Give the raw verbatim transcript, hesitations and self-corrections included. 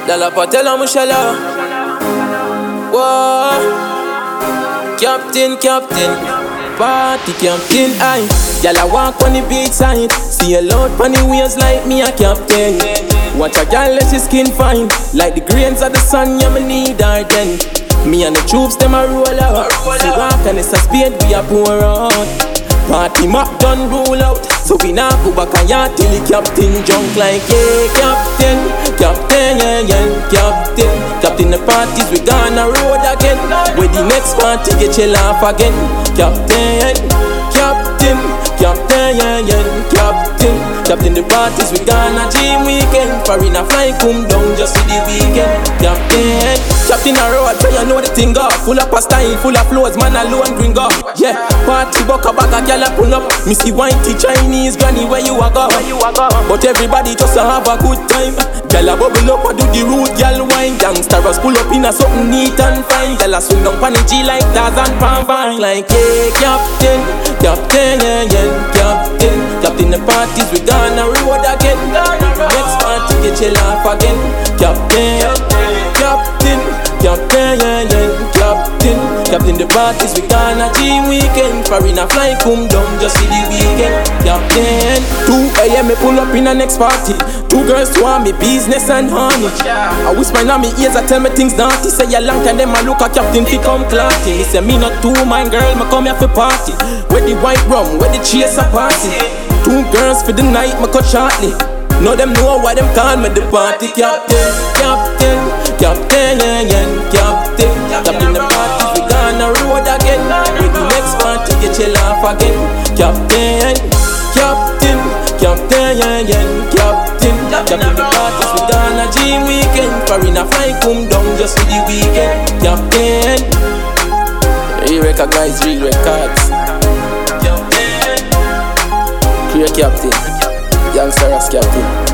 Dalla Patella Mushala. Whoa. Captain, captain, party captain, aye. Y'all a walk on the beach side, see a load on the waves like me a captain. Watch a girl let your skin fine, like the grains of the sun, yeah me need her then. Me and the troops them a roll out, see rock and it's a spade we a pour out. Party map done roll out, so we now go back and yard till the captain drunk like yeah, captain, captain, yeah, yeah, captain. Captain the parties, we gonna road again. Where the next party get you laugh again. Captain, captain, captain, yeah, yeah, captain. Captain the parties, we gonna gym weekend. Foreign a fly come down just for the weekend. Captain, captain a road, so you know the thing up. Full of style, full of flows, man alone bring up. Yeah, party buck a bag a gyal a pull up. Me see whitey Chinese granny where you a go. But everybody just a have a good time. Gyal a bubble up, a do the road, gyal wine. Gangsters pull up in a something neat and fine. Gyal a swing down pan the G like Tarzan pan vine. Like yeah, captain, captain, yeah, yeah, captain. Captain the parties, we gonna road again. Next party get you laugh again. Captain, captain, captain, yeah, yeah, captain. Captain the parties, we gonna gym weekend. Foreign a fly come down just for the weekend. Captain, two a m me pull up in the next party. Two girls to want me business and honey. I whisper in my ears, I tell me things naughty. Say a long time them I look a captain fi come clarty. Me say me not two man girl, me come here for party. Where the white rum, where the chase a party. Two girls for the night, me cut shortly. Now them know why them call me the party captain. Captain, captain, yeah, yeah, captain. Captain the party, we gonna road again. With the next party, get you laugh again. Captain, captain, captain, yeah, yeah, captain. Captain the party, we gonna gym weekend. Foreign a fly come down just for the weekend. Captain, you recognize real records. Captain, clear captain. Youngster as captain.